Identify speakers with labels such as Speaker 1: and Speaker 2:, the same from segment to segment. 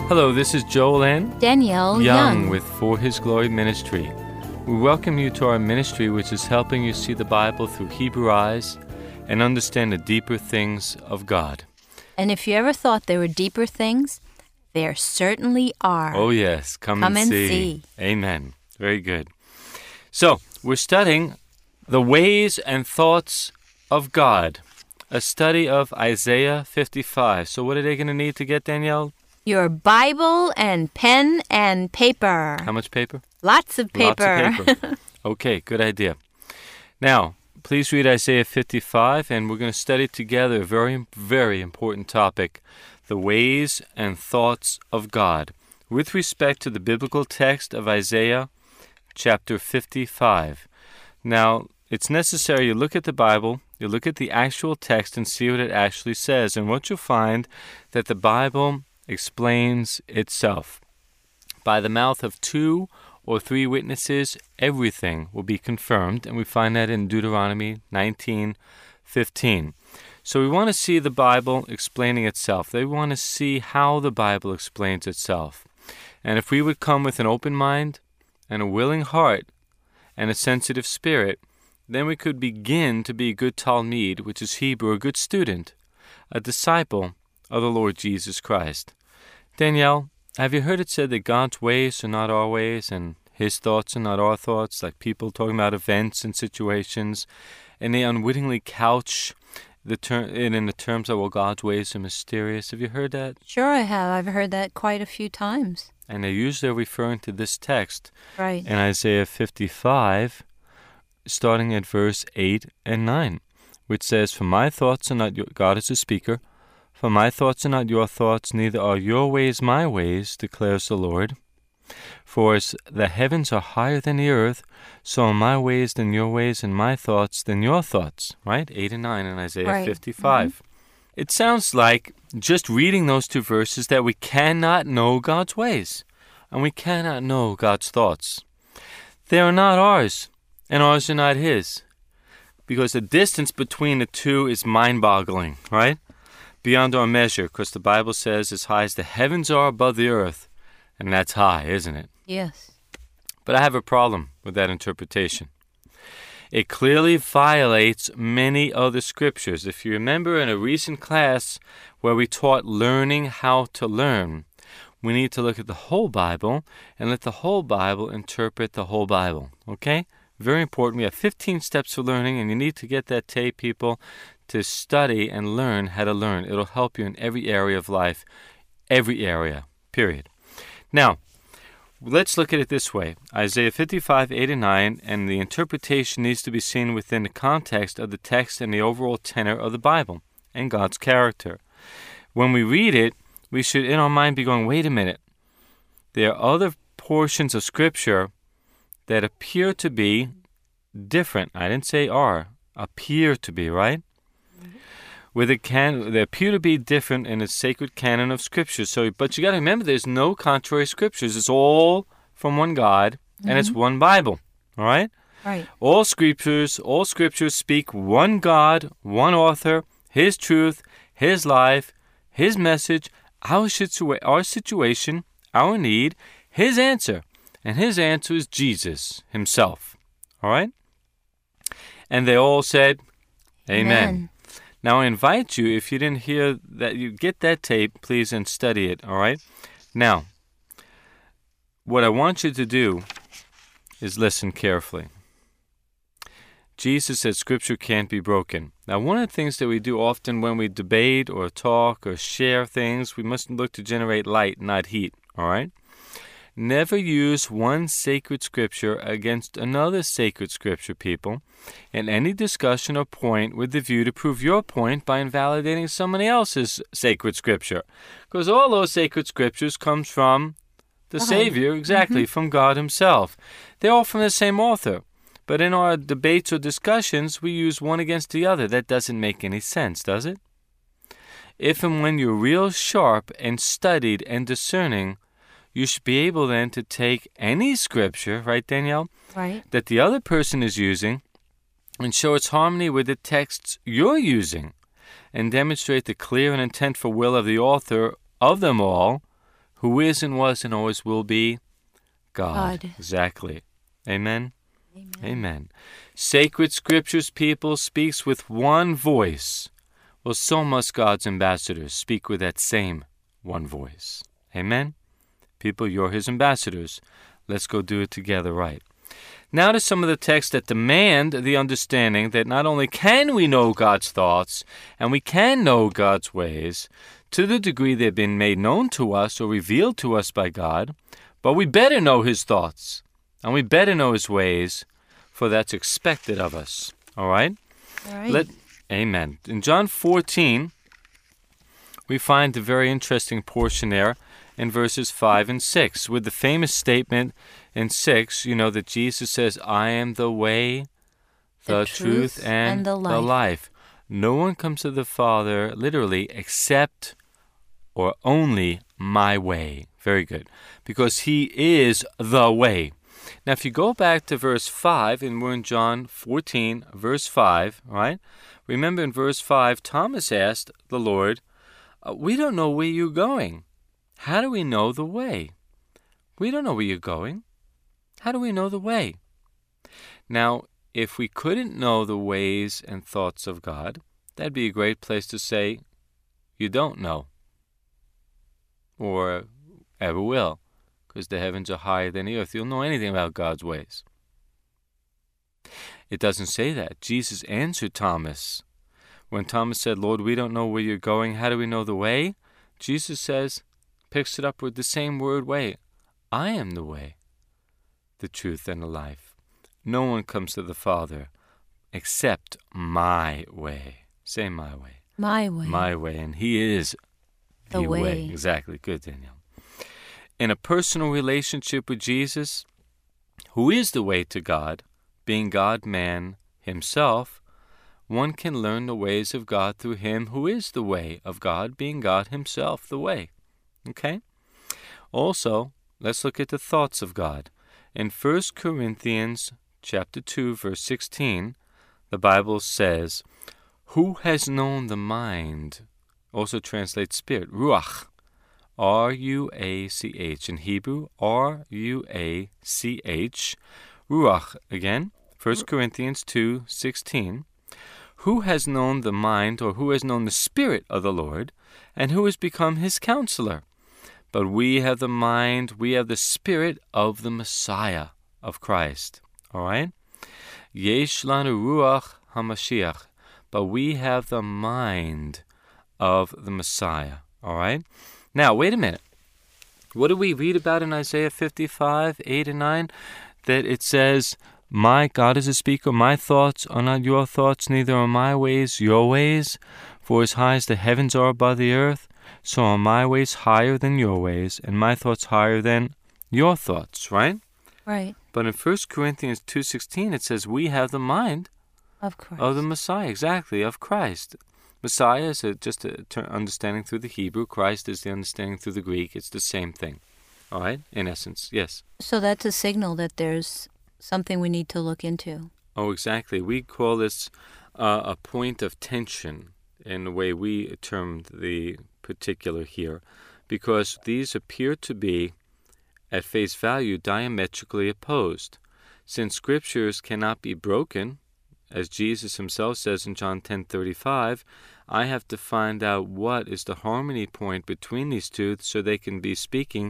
Speaker 1: Hello, this is Joel and
Speaker 2: Danielle Young
Speaker 1: with For His Glory Ministry. We welcome you to our ministry, which is helping you see the Bible through Hebrew eyes and understand the deeper things of God.
Speaker 2: And if you ever thought there were deeper things, there certainly are.
Speaker 1: Oh yes, come and see. Amen. Very good. So, we're studying the ways and thoughts of God, a study of Isaiah 55. So what are they going to need to get, Danielle?
Speaker 2: Your Bible and pen and paper.
Speaker 1: How much paper?
Speaker 2: Lots of paper.
Speaker 1: Lots of paper. Okay, good idea. Now, please read Isaiah 55, and we're going to study together a very, very important topic, the ways and thoughts of God, with respect to the biblical text of Isaiah chapter 55. Now, it's necessary you look at the Bible, you look at the actual text and see what it actually says, and what you'll find that the Bible explains itself. By the mouth of 2 or 3 witnesses, everything will be confirmed, and we find that in Deuteronomy 19:15. So we want to see the Bible explaining itself. They want to see how the Bible explains itself. And if we would come with an open mind and a willing heart and a sensitive spirit, then we could begin to be a good Talmid, which is Hebrew, a good student, a disciple of the Lord Jesus Christ. Danielle, have you heard it said that God's ways are not our ways and His thoughts are not our thoughts, like people talking about events and situations, and they unwittingly couch it in the terms of, well, God's ways are mysterious. Have you heard that?
Speaker 2: Sure I have. I've heard that quite a few times.
Speaker 1: And they're usually referring to this text
Speaker 2: Right.
Speaker 1: in Isaiah 55, starting at verse 8 and 9, which says, "For my thoughts are not your..." God is the speaker. "For my thoughts are not your thoughts, neither are your ways my ways, declares the Lord. For as the heavens are higher than the earth, so are my ways than your ways, and my thoughts than your thoughts." Right? 8 and 9 in Isaiah 55. Mm-hmm. It sounds like, just reading those 2 verses, that we cannot know God's ways, and we cannot know God's thoughts. They are not ours, and ours are not His, because the distance between the 2 is mind-boggling, right? Beyond our measure, because the Bible says as high as the heavens are above the earth, and that's high, isn't it?
Speaker 2: Yes.
Speaker 1: But I have a problem with that interpretation. It clearly violates many other scriptures. If you remember in a recent class where we taught learning how to learn, we need to look at the whole Bible and let the whole Bible interpret the whole Bible, okay? Very important. We have 15 steps for learning, and you need to get that tape, people, to study and learn how to learn. It'll help you in every area of life, every area, period. Now, let's look at it this way. Isaiah 55, 8 and 9, and the interpretation needs to be seen within the context of the text and the overall tenor of the Bible and God's character. When we read it, we should in our mind be going, wait a minute. There are other portions of Scripture that appear to be different. I didn't say are. Appear to be, right? They appear to be different in the sacred canon of Scripture. But you got to remember, there's no contrary Scriptures. It's all from one God, and it's one Bible. All right?
Speaker 2: Right.
Speaker 1: All Scriptures speak one God, one author, His truth, His life, His message, our situation, our need, His answer. And His answer is Jesus Himself. All right? And they all said, Amen. Now, I invite you, if you didn't hear that, you get that tape, please, and study it, all right? Now, what I want you to do is listen carefully. Jesus said Scripture can't be broken. Now, one of the things that we do often when we debate or talk or share things, we must look to generate light, not heat, all right? Never use one sacred Scripture against another sacred Scripture, people, in any discussion or point with the view to prove your point by invalidating somebody else's sacred Scripture. Because all those sacred Scriptures comes from the Savior, exactly, from God Himself. They're all from the same author. But in our debates or discussions, we use one against the other. That doesn't make any sense, does it? If and when you're real sharp and studied and discerning, you should be able then to take any Scripture, right, Danielle?
Speaker 2: Right.
Speaker 1: That the other person is using and show its harmony with the texts you're using and demonstrate the clear and intentful will of the author of them all who is and was and always will be God.
Speaker 2: God.
Speaker 1: Exactly. Amen?
Speaker 2: Amen.
Speaker 1: Amen. Sacred Scriptures, people, speaks with one voice. Well, so must God's ambassadors speak with that same one voice. Amen? People, you're His ambassadors. Let's go do it together right. Now to some of the texts that demand the understanding that not only can we know God's thoughts and we can know God's ways to the degree they've been made known to us or revealed to us by God, but we better know His thoughts and we better know His ways, for that's expected of us. All right?
Speaker 2: All right.
Speaker 1: Amen. In John 14, we find a very interesting portion there in verses 5 and 6 with the famous statement in 6, you know, that Jesus says, I am the way, the truth, and the life. No one comes to the Father, literally, except or only my way. Very good. Because He is the way. Now, if you go back to verse 5, and we're in John 14, verse 5, right? Remember in verse 5, Thomas asked the Lord, we don't know where you're going. How do we know the way? We don't know where you're going. How do we know the way? Now, if we couldn't know the ways and thoughts of God, that'd be a great place to say, you don't know. Or ever will, because the heavens are higher than the earth. You'll know anything about God's ways. It doesn't say that. Jesus answered Thomas. When Thomas said, Lord, we don't know where you're going. How do we know the way? Jesus says, picks it up with the same word way. I am the way, the truth, and the life. No one comes to the Father except my way. Say my way.
Speaker 2: My way.
Speaker 1: My way. And He is the way. Exactly. Good, Danielle. In a personal relationship with Jesus, who is the way to God, being God-man Himself, one can learn the ways of God through Him who is the way of God, being God Himself, the way. Okay? Also, let's look at the thoughts of God. In 1 Corinthians chapter 2, verse 16, the Bible says, who has known the mind? Also translates spirit, ruach. R-U-A-C-H. In Hebrew, R-U-A-C-H. Ruach, again, 1 Corinthians 2:16. Who has known the mind, or who has known the Spirit of the Lord, and who has become His counselor? But we have the mind, we have the Spirit of the Messiah, of Christ. All right? Yesh lanu ruach hamashiach. But we have the mind of the Messiah. All right? Now, wait a minute. What do we read about in Isaiah 55, 8 and 9? That it says, my God is a speaker, my thoughts are not your thoughts, neither are my ways your ways. For as high as the heavens are above the earth, so are my ways higher than your ways, and my thoughts higher than your thoughts, right?
Speaker 2: Right.
Speaker 1: But in 1 Corinthians 2:16, it says, we have the mind
Speaker 2: of Christ.
Speaker 1: Of the Messiah, exactly, of Christ. Messiah is just an understanding through the Hebrew. Christ is the understanding through the Greek. It's the same thing. All right? In essence, yes.
Speaker 2: So that's a signal that there's something we need to look into.
Speaker 1: Oh, exactly. We call this a point of tension in the way we termed the particular here, because these appear to be, at face value, diametrically opposed. Since scriptures cannot be broken, as Jesus Himself says in John 10:35, I have to find out what is the harmony point between these two so they can be speaking,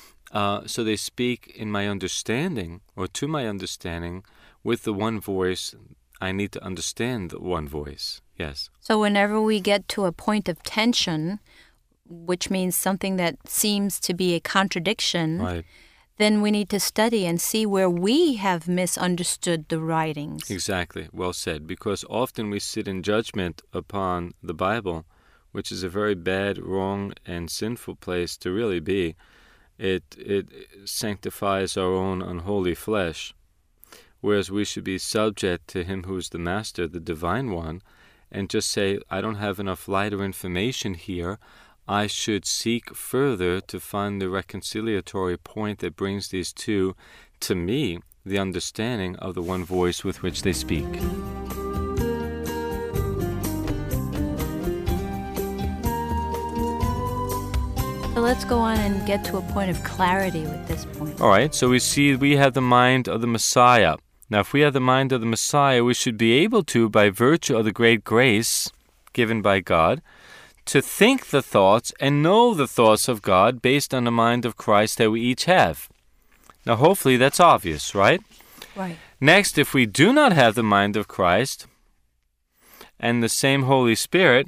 Speaker 1: so they speak in my understanding, or to my understanding, with the one voice. I need to understand the one voice. Yes.
Speaker 2: So whenever we get to a point of tension, which means something that seems to be a contradiction,
Speaker 1: right,
Speaker 2: then we need to study and see where we have misunderstood the writings.
Speaker 1: Exactly. Well said. Because often we sit in judgment upon the Bible, which is a very bad, wrong, and sinful place to really be. It sanctifies our own unholy flesh, whereas we should be subject to Him who is the Master, the Divine One, and just say, I don't have enough light or information here. I should seek further to find the reconciliatory point that brings these two, to me, the understanding of the one voice with which they speak.
Speaker 2: So let's go on and get to a point of clarity with this point.
Speaker 1: All right, so we see we have the mind of the Messiah. Now, if we have the mind of the Messiah, we should be able to, by virtue of the great grace given by God, to think the thoughts and know the thoughts of God based on the mind of Christ that we each have. Now, hopefully that's obvious, right?
Speaker 2: Right.
Speaker 1: Next, if we do not have the mind of Christ and the same Holy Spirit,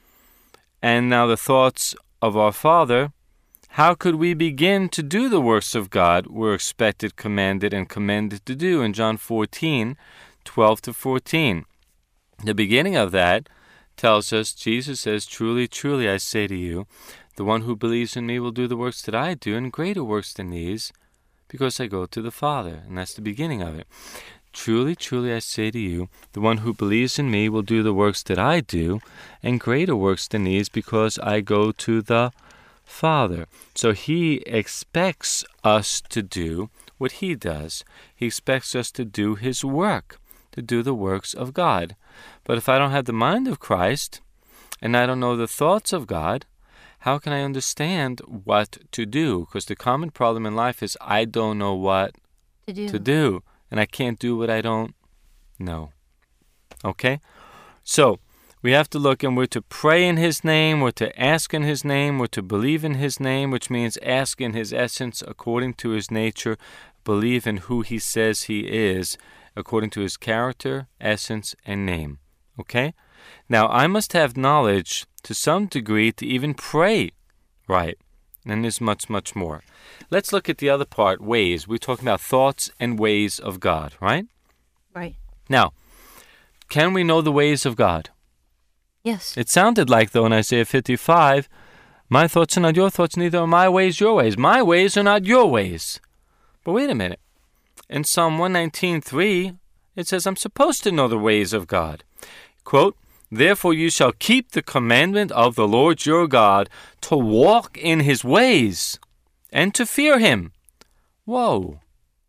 Speaker 1: and now the thoughts of our Father, how could we begin to do the works of God we're expected, commanded, and commended to do in John 14, 12 to 14? The beginning of that tells us, Jesus says, "Truly, truly, I say to you, the one who believes in me will do the works that I do, and greater works than these, because I go to the Father." And that's the beginning of it. "Truly, truly, I say to you, the one who believes in me will do the works that I do, and greater works than these, because I go to the Father." So he expects us to do what he does. He expects us to do his work, to do the works of God. But if I don't have the mind of Christ, and I don't know the thoughts of God, how can I understand what to do? Because the common problem in life is I don't know what to do. And I can't do what I don't know. Okay? So, we have to look, and we're to pray in his name, we're to ask in his name, we're to believe in his name, which means ask in his essence according to his nature, believe in who he says he is, according to his character, essence, and name. Okay? Now, I must have knowledge to some degree to even pray right. And there's much, much more. Let's look at the other part, ways. We're talking about thoughts and ways of God, right?
Speaker 2: Right.
Speaker 1: Now, can we know the ways of God?
Speaker 2: Yes.
Speaker 1: It sounded like, though, in Isaiah 55, my thoughts are not your thoughts, neither are my ways your ways. My ways are not your ways. But wait a minute. In Psalm 119:3, it says, I'm supposed to know the ways of God. Quote, "Therefore you shall keep the commandment of the Lord your God, to walk in his ways, and to fear him." Whoa.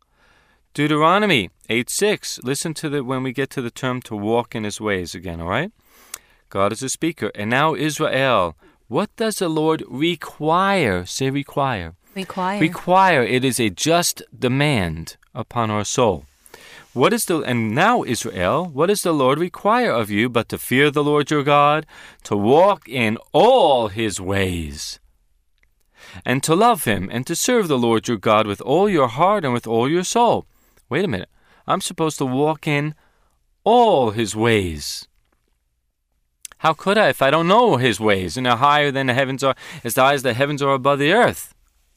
Speaker 1: Deuteronomy 8:6. Listen to when we get to the term to walk in his ways again, all right? God is a speaker. "And now, Israel, what does the Lord require?" Say require.
Speaker 2: Require.
Speaker 1: Require. It is a just demand upon our soul. And now, Israel, what does the Lord require of you but to fear the Lord your God, to walk in all his ways, and to love him, and to serve the Lord your God with all your heart and with all your soul? Wait a minute. I'm supposed to walk in all his ways. How could I if I don't know his ways? And they're higher than the heavens are, as high as the heavens are above the earth.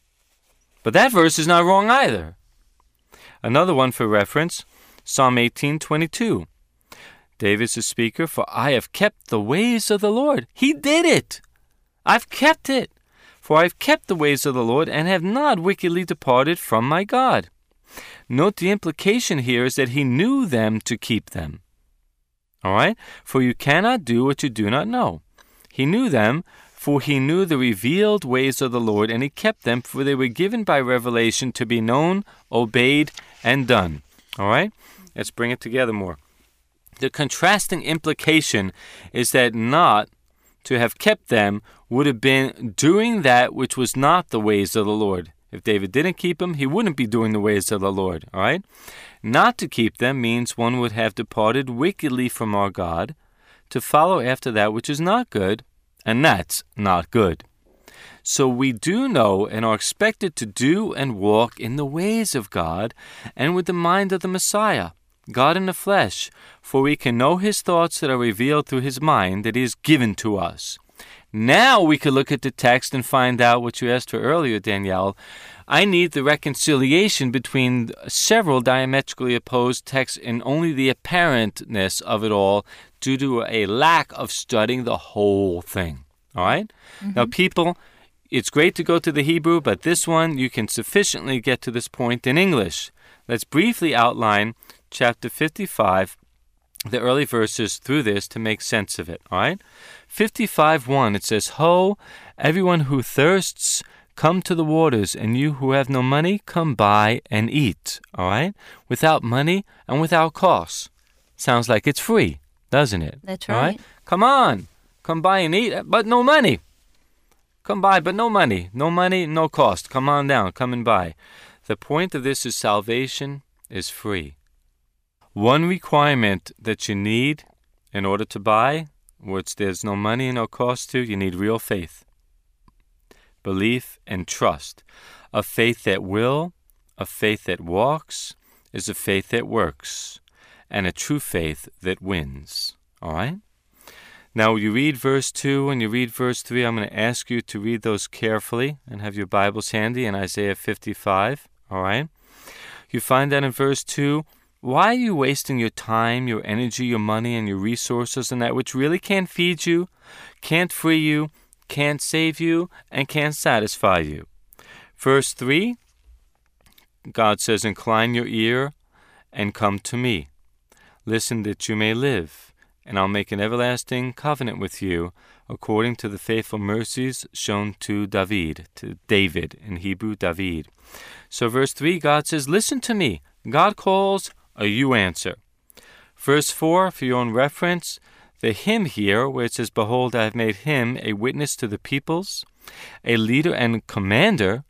Speaker 1: But that verse is not wrong either. Another one for reference, Psalm 18:22. David's the speaker, "For I have kept the ways of the Lord." He did it. I've kept it. "For I have kept the ways of the Lord, and have not wickedly departed from my God." Note the implication here is that he knew them to keep them. All right? For you cannot do what you do not know. He knew them, for he knew the revealed ways of the Lord, and he kept them, for they were given by revelation to be known, obeyed, and done. All right? Let's bring it together more. The contrasting implication is that not to have kept them would have been doing that which was not the ways of the Lord. If David didn't keep them, he wouldn't be doing the ways of the Lord. All right? Not to keep them means one would have departed wickedly from our God to follow after that which is not good, and that's not good. So we do know and are expected to do and walk in the ways of God and with the mind of the Messiah, God in the flesh, for we can know his thoughts that are revealed through his mind that he has given to us. Now we could look at the text and find out what you asked for earlier, Danielle. I need the reconciliation between several diametrically opposed texts and only the apparentness of it all due to a lack of studying the whole thing. All right? Mm-hmm. Now, people, it's great to go to the Hebrew, but this one, you can sufficiently get to this point in English. Let's briefly outline chapter 55, the early verses through this to make sense of it. All right? 55:1, it says, "Ho, everyone who thirsts, come to the waters, and you who have no money, come buy and eat." All right? Without money and without cost. Sounds like it's free, doesn't it?
Speaker 2: That's right.
Speaker 1: All right? Come on. Come buy and eat, but no money. Come buy, but no money. No money, no cost. Come on down. Come and buy. The point of this is salvation is free. One requirement that you need in order to buy, which there's no money and no cost to, you need real faith. Belief and trust. A faith that will, a faith that walks, is a faith that works, and a true faith that wins. All right? Now, you read verse 2 and you read verse 3. I'm going to ask you to read those carefully and have your Bibles handy in Isaiah 55. All right? You find that in verse 2. Why are you wasting your time, your energy, your money, and your resources on that which really can't feed you, can't free you, can't save you, and can't satisfy you? Verse 3, God says, incline your ear and come to me. Listen that you may live, and I'll make an everlasting covenant with you, according to the faithful mercies shown to David in Hebrew, David. So verse 3, God says, listen to me. God calls, you answer. Verse 4, for your own reference, the him here, where it says, behold, I have made him a witness to the peoples, a leader and commander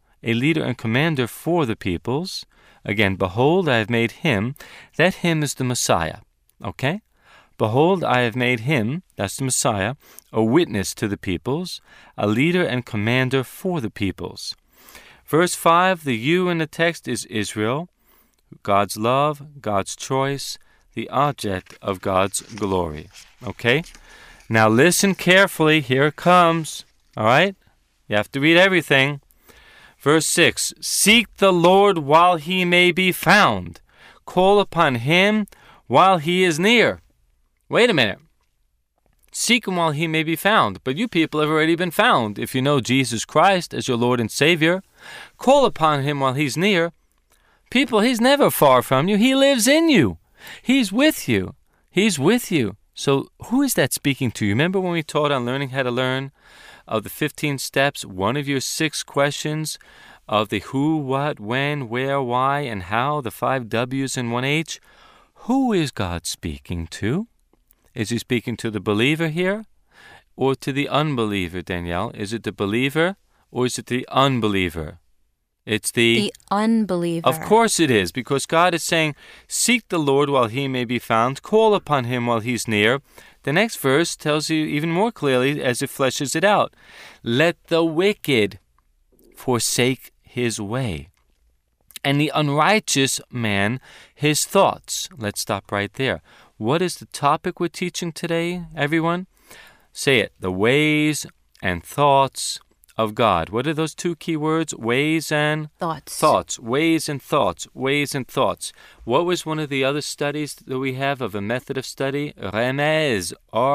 Speaker 1: for the peoples. Again, behold, I have made him. That him is the Messiah. Okay? Behold, I have made him, that's the Messiah, a witness to the peoples, a leader and commander for the peoples. Verse 5, the you in the text is Israel, God's love, God's choice, the object of God's glory. Okay? Now listen carefully. Here it comes. All right? You have to read everything. Verse 6, seek the Lord while he may be found. Call upon him while he is near. Wait a minute. Seek him while he may be found. But you people have already been found if you know Jesus Christ as your Lord and Savior. Call upon him while he's near. People, he's never far from you. He lives in you. He's with you. He's with you. So who is that speaking to you? Remember when we taught on learning how to learn? Of the 15 steps, one of your 6 questions of the who, what, when, where, why, and how, the 5 W's and 1 H. Who is God speaking to? Is he speaking to the believer here or to the unbeliever, Danielle? Is it the believer or is it the unbeliever? It's the
Speaker 2: unbeliever.
Speaker 1: Of course it is, because God is saying, seek the Lord while he may be found, call upon him while he's near. The next verse tells you even more clearly as it fleshes it out. Let the wicked forsake his way, and the unrighteous man his thoughts. Let's stop right there. What is the topic we're teaching today, everyone? Say it. The ways and thoughts of God. What are those 2 key words? Ways and
Speaker 2: thoughts.
Speaker 1: Thoughts. Ways and thoughts. Ways and thoughts. What was one of the other studies that we have of a method of study? Remez.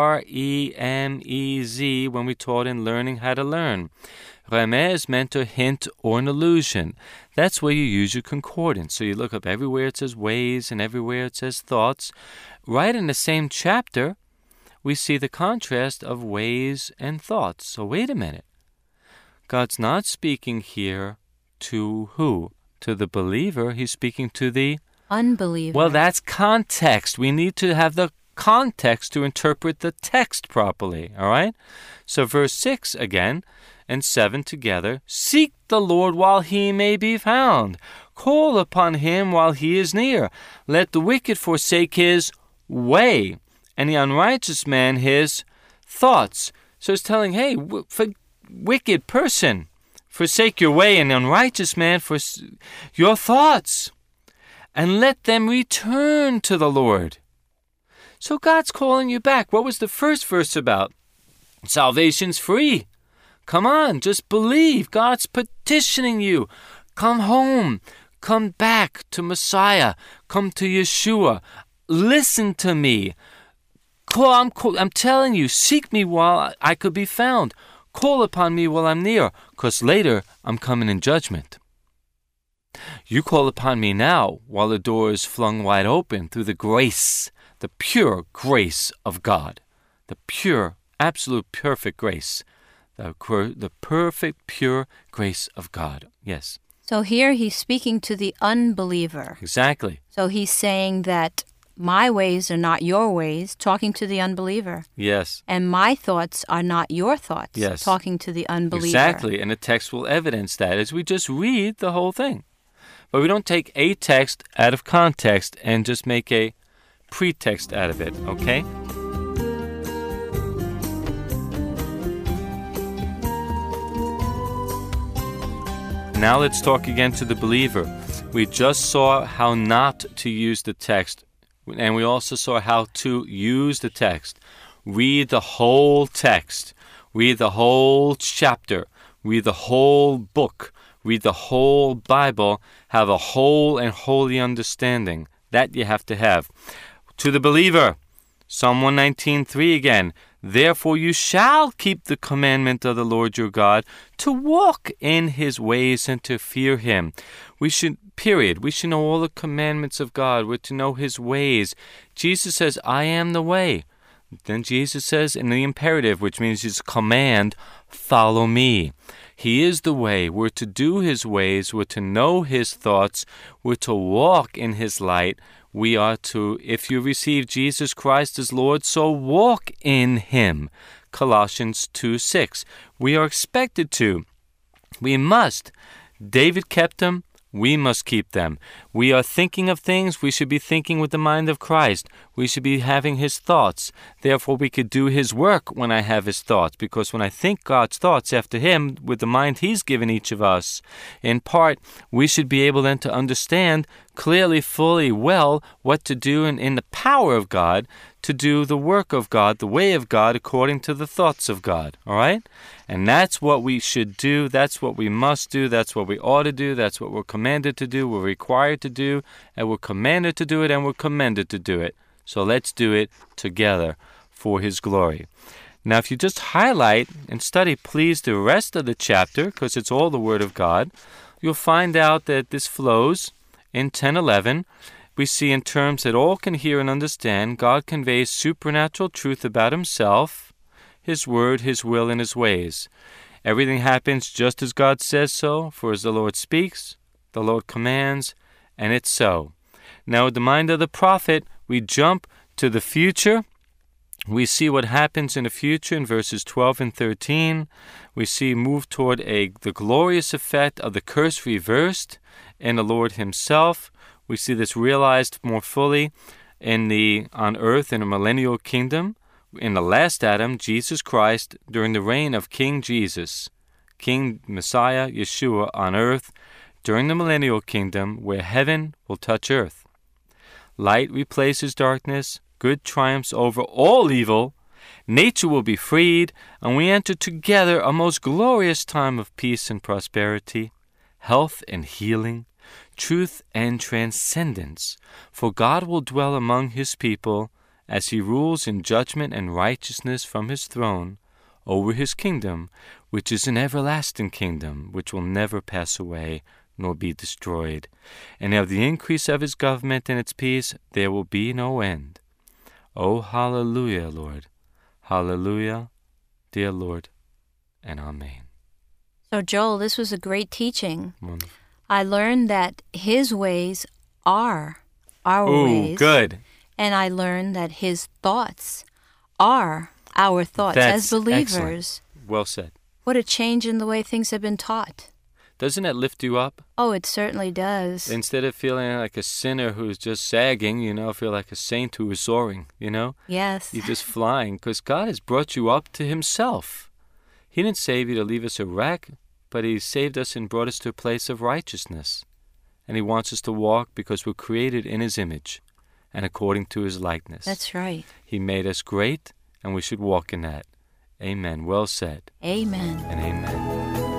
Speaker 1: R-E-M-E-Z, when we taught in learning how to learn. Remez meant a hint or an allusion. That's where you use your concordance. So you look up everywhere it says ways and everywhere it says thoughts. Right in the same chapter, we see the contrast of ways and thoughts. So wait a minute. God's not speaking here to who? To the believer. He's speaking to the
Speaker 2: unbeliever.
Speaker 1: Well, that's context. We need to have the context to interpret the text properly. All right? So verse 6 again and 7 together. Seek the Lord while he may be found. Call upon him while he is near. Let the wicked forsake his way, and the unrighteous man his thoughts. So it's telling, hey, wicked person, forsake your way, and the unrighteous man for your thoughts, and let them return to the Lord. So God's calling you back. What was the first verse about? Salvation's free. Come on, just believe. God's petitioning you. Come home. Come back to Messiah. Come to Yeshua. Listen to me. I'm telling you, seek me while I could be found. Call upon me while I'm near, because later I'm coming in judgment. You call upon me now while the door is flung wide open through the grace, the pure grace of God, the pure, absolute, perfect grace, the perfect, pure grace of God. Yes.
Speaker 2: So here he's speaking to the unbeliever.
Speaker 1: Exactly.
Speaker 2: So he's saying that my ways are not your ways, talking to the unbeliever.
Speaker 1: Yes.
Speaker 2: And my thoughts are not your thoughts,
Speaker 1: Yes.
Speaker 2: talking to the unbeliever.
Speaker 1: Exactly, and the text will evidence that as we just read the whole thing. But we don't take a text out of context and just make a pretext out of it, okay? Now let's talk again to the believer. We just saw how not to use the text, and we also saw how to use the text. Read the whole text. Read the whole chapter. Read the whole book. Read the whole Bible. Have a whole and holy understanding. That you have to have. To the believer, Psalm 119:3 again. Therefore you shall keep the commandment of the Lord your God, to walk in his ways and to fear him. We should know all the commandments of God. We're to know his ways. Jesus says, I am the way. Then Jesus says in the imperative, which means his command, follow me. He is the way. We're to do his ways. We're to know his thoughts. We're to walk in his light. We are to, if you receive Jesus Christ as Lord, so walk in him. Colossians 2:6. We are expected to. We must. David kept them. We must keep them. We are thinking of things. We should be thinking with the mind of Christ. We should be having his thoughts. Therefore, we could do his work when I have his thoughts. Because when I think God's thoughts after him, with the mind he's given each of us, in part, we should be able then to understand clearly, fully, well, what to do and in the power of God to do the work of God, the way of God, according to the thoughts of God. All right? And that's what we should do. That's what we must do. That's what we ought to do. That's what we're commanded to do. We're required to do. And we're commanded to do it. And we're commended to do it. So let's do it together for his glory. Now, if you just highlight and study, please, the rest of the chapter, because it's all the Word of God, you'll find out that this flows in 10:11. We see in terms that all can hear and understand, God conveys supernatural truth about himself, his word, his will, and his ways. Everything happens just as God says so, for as the Lord speaks, the Lord commands, and it's so. Now, with the mind of the prophet, we jump to the future. We see what happens in the future in verses 12 and 13. We see move toward the glorious effect of the curse reversed in the Lord himself. We see this realized more fully on earth in a millennial kingdom. In the last Adam, Jesus Christ, during the reign of King Jesus, King Messiah, Yeshua, on earth, during the millennial kingdom where heaven will touch earth. Light replaces darkness, good triumphs over all evil, nature will be freed, and we enter together a most glorious time of peace and prosperity, health and healing, truth and transcendence, for God will dwell among his people as he rules in judgment and righteousness from his throne over his kingdom, which is an everlasting kingdom, which will never pass away nor be destroyed. And of the increase of his government and its peace there will be no end. Oh, hallelujah, Lord. Hallelujah, dear Lord, and amen.
Speaker 2: So, Joel, this was a great teaching.
Speaker 1: Wonderful.
Speaker 2: I learned that his ways are our ways.
Speaker 1: Ooh, good.
Speaker 2: And I learned that his thoughts are our thoughts as believers.
Speaker 1: Excellent. Well said.
Speaker 2: What a change in the way things have been taught.
Speaker 1: Doesn't that lift you up?
Speaker 2: Oh, it certainly does.
Speaker 1: Instead of feeling like a sinner who's just sagging, feel like a saint who is soaring,
Speaker 2: Yes.
Speaker 1: You're just flying because God has brought you up to himself. He didn't save you to leave us a wreck, but he saved us and brought us to a place of righteousness. And he wants us to walk because we're created in his image and according to his likeness.
Speaker 2: That's right.
Speaker 1: He made us great, and we should walk in that. Amen. Well said.
Speaker 2: Amen.
Speaker 1: And amen.